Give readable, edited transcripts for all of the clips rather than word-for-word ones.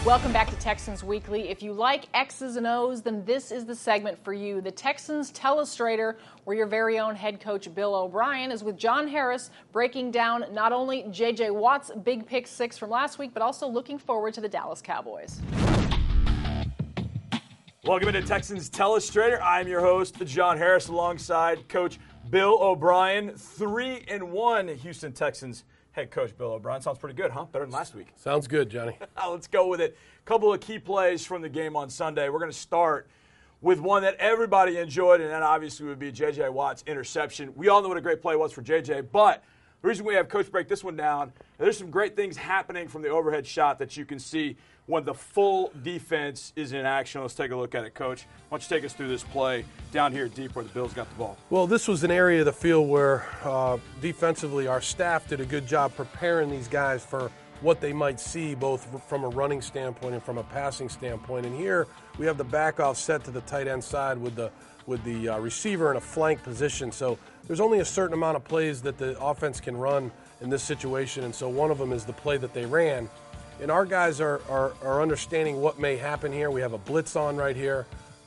Welcome back to Texans Weekly. If you like X's and O's, then this is the segment for you. The Texans Telestrator, where your very own head coach Bill O'Brien is with John Harris breaking down not only J.J. Watt's big pick six from last week, but also looking forward to the Dallas Cowboys. Welcome into Texans Telestrator. I'm your host, John Harris, alongside Coach Bill O'Brien. 3-1 Houston Texans head coach Bill O'Brien. Sounds pretty good, huh? Better than last week. Sounds good, Johnny. Let's go with it. A couple of key plays from the game on Sunday. We're going to start with one that everybody enjoyed, and that obviously would be J.J. Watt's interception. We all know what a great play was for J.J., but the reason we have Coach break this one down, there's some great things happening from the overhead shot that you can see when the full defense is in action. Let's take a look at it, Coach. Why don't you take us through this play down here deep where the Bills got the ball? Well, this was an area of the field where defensively our staff did a good job preparing these guys for what they might see, both from a running standpoint and from a passing standpoint. And here we have the back off set to the tight end side with the receiver in a flank position. So there's only a certain amount of plays that the offense can run in this situation, and so one of them is the play that they ran. And our guys are understanding what may happen here. We have a blitz on right here.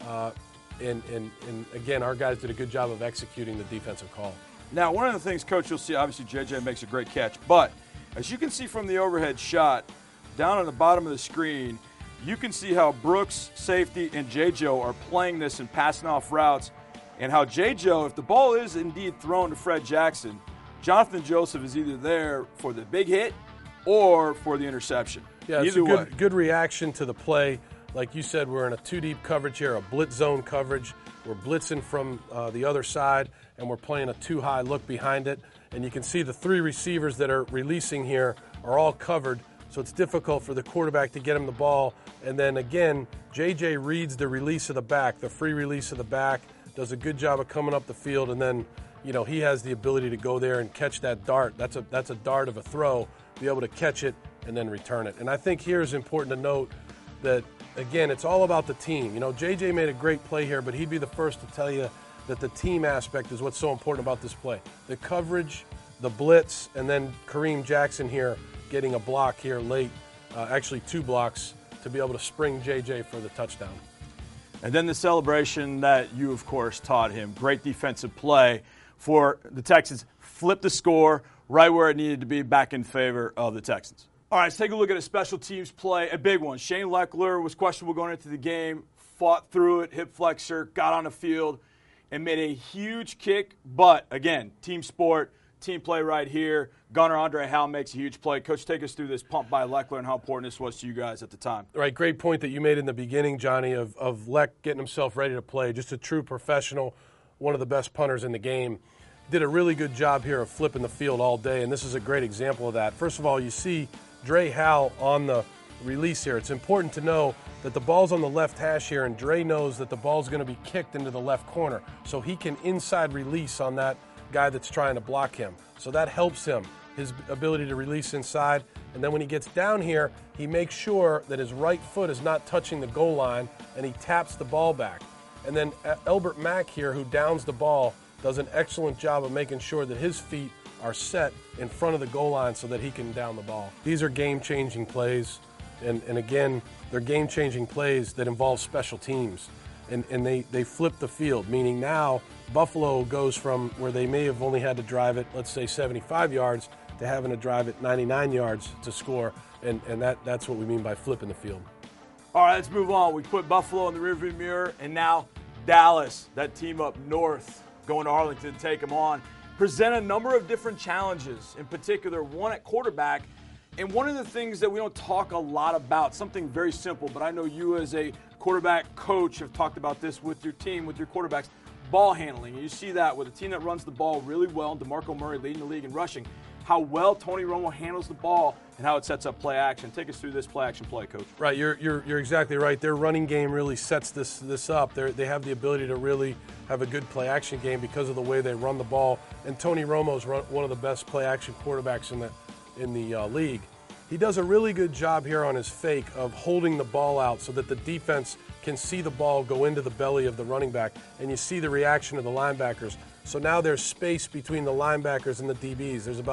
And again, our guys did a good job of executing the defensive call. Now, one of the things, Coach, you'll see, obviously J.J. makes a great catch. But as you can see from the overhead shot, down on the bottom of the screen, you can see how Brooks, safety, and J.J. are playing this and passing off routes. And how J.J., if the ball is indeed thrown to Fred Jackson, Jonathan Joseph is either there for the big hit or for the interception. Yeah, it's a good reaction to the play. Like you said, we're in a two-deep coverage here, a blitz zone coverage. We're blitzing from the other side, and we're playing a two-high look behind it. And you can see the three receivers that are releasing here are all covered, so it's difficult for the quarterback to get him the ball. And then, again, J.J. reads the release of the back, the free release of the back, does a good job of coming up the field, and then, you know, he has the ability to go there and catch that dart. That's a dart of a throw, be able to catch it and then return it. And I think here is important to note that, again, it's all about the team. You know, J.J. made a great play here, but he'd be the first to tell you that the team aspect is what's so important about this play. The coverage, the blitz, and then Kareem Jackson here getting a block here late, actually two blocks, to be able to spring J.J. for the touchdown. And then the celebration that you, of course, taught him. Great defensive play for the Texans. Flip the score right where it needed to be, back in favor of the Texans. All right, let's take a look at a special teams play, a big one. Shane Lechler was questionable going into the game, fought through it, hip flexor, got on the field, and made a huge kick. But, again, team sport, team play right here. Gunnar Andre Howell makes a huge play. Coach, take us through this pump by Lechler and how important this was to you guys at the time. Right, great point that you made in the beginning, Johnny, of Lech getting himself ready to play. Just a true professional, one of the best punters in the game. Did a really good job here of flipping the field all day, and this is a great example of that. First of all, you see Dre Howell on the release here. It's important to know that the ball's on the left hash here, and Dre knows that the ball's going to be kicked into the left corner, so he can inside release on that guy that's trying to block him. So that helps him, his ability to release inside. And then when he gets down here, he makes sure that his right foot is not touching the goal line, and he taps the ball back. And then Elbert Mack here, who downs the ball, does an excellent job of making sure that his feet are set in front of the goal line so that he can down the ball. These are game-changing plays, and again, they're game-changing plays that involve special teams. And they flip the field, meaning now Buffalo goes from where they may have only had to drive it, let's say 75 yards, to having to drive it 99 yards to score, and that's what we mean by flipping the field. All right, let's move on. We put Buffalo in the rearview mirror, and now Dallas, that team up north, going to Arlington to take them on, present a number of different challenges, in particular one at quarterback. And one of the things that we don't talk a lot about, something very simple, but I know you as a quarterback coach have talked about this with your team, with your quarterbacks, ball handling. And you see that with a team that runs the ball really well, DeMarco Murray leading the league in rushing, how well Tony Romo handles the ball and how it sets up play action. Take us through this play action play, Coach. Right, you're exactly right. Their running game really sets this up. They have the ability to really have a good play action game because of the way they run the ball. And Tony Romo's one of the best play action quarterbacks in the league. He does a really good job here on his fake of holding the ball out so that the defense can see the ball go into the belly of the running back, and you see the reaction of the linebackers. So now there's space between the linebackers and the DBs. There's about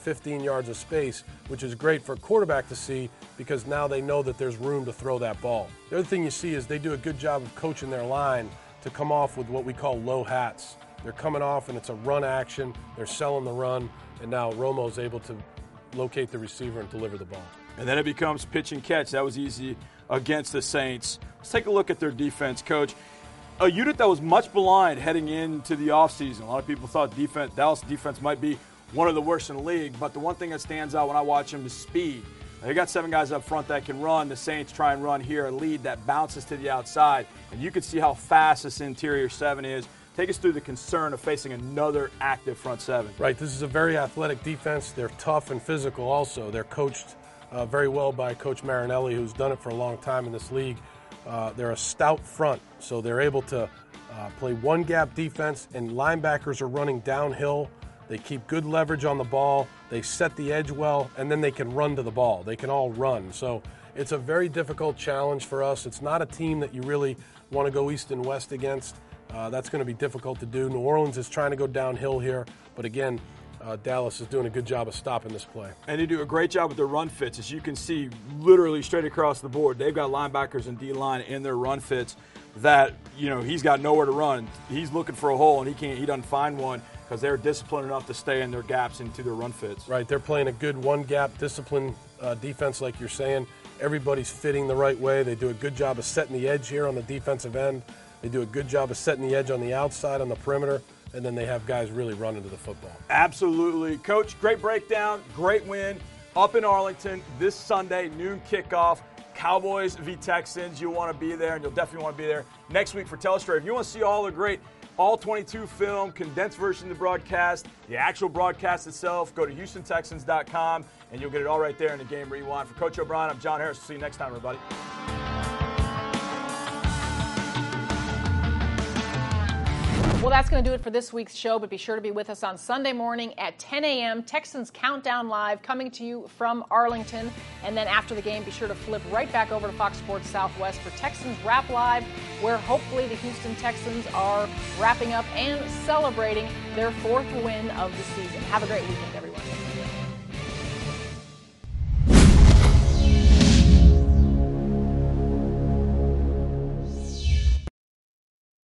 15 yards of space, which is great for a quarterback to see because now they know that there's room to throw that ball. The other thing you see is they do a good job of coaching their line to come off with what we call low hats. They're coming off and it's a run action, they're selling the run, and now Romo's able to locate the receiver and deliver the ball. And then it becomes pitch and catch. That was easy against the Saints. Let's take a look at their defense, Coach. A unit that was much maligned heading into the offseason. A lot of people thought Dallas defense might be one of the worst in the league, but the one thing that stands out when I watch them is speed. They got 7 guys up front that can run. The Saints try and run here, a lead that bounces to the outside, and you can see how fast this interior 7 is. Take us through the concern of facing another active front 7. Right, this is a very athletic defense. They're tough and physical also. They're coached very well by Coach Marinelli, who's done it for a long time in this league. They're a stout front, so they're able to play one-gap defense, and linebackers are running downhill. They keep good leverage on the ball. They set the edge well, and then they can run to the ball. They can all run. So it's a very difficult challenge for us. It's not a team that you really want to go east and west against. That's going to be difficult to do. New Orleans is trying to go downhill here, but again, Dallas is doing a good job of stopping this play. And they do a great job with their run fits. As you can see, literally straight across the board, they've got linebackers and D-line in their run fits that, he's got nowhere to run. He's looking for a hole, and he doesn't find one because they're disciplined enough to stay in their gaps into their run fits. Right, they're playing a good one-gap discipline defense like you're saying. Everybody's fitting the right way. They do a good job of setting the edge here on the defensive end. They do a good job of setting the edge on the outside on the perimeter, and then they have guys really running to the football. Absolutely. Coach, great breakdown, great win up in Arlington this Sunday, noon kickoff. Cowboys v. Texans. You'll want to be there, and you'll definitely want to be there next week for Telestrator. If you want to see all the great all-22 film, condensed version of the broadcast, the actual broadcast itself, go to HoustonTexans.com, and you'll get it all right there in the Game Rewind. For Coach O'Brien, I'm John Harris. See you next time, everybody. Well, that's going to do it for this week's show, but be sure to be with us on Sunday morning at 10 a.m. Texans Countdown Live coming to you from Arlington. And then after the game, be sure to flip right back over to Fox Sports Southwest for Texans Wrap Live, where hopefully the Houston Texans are wrapping up and celebrating their 4th win of the season. Have a great weekend, everyone.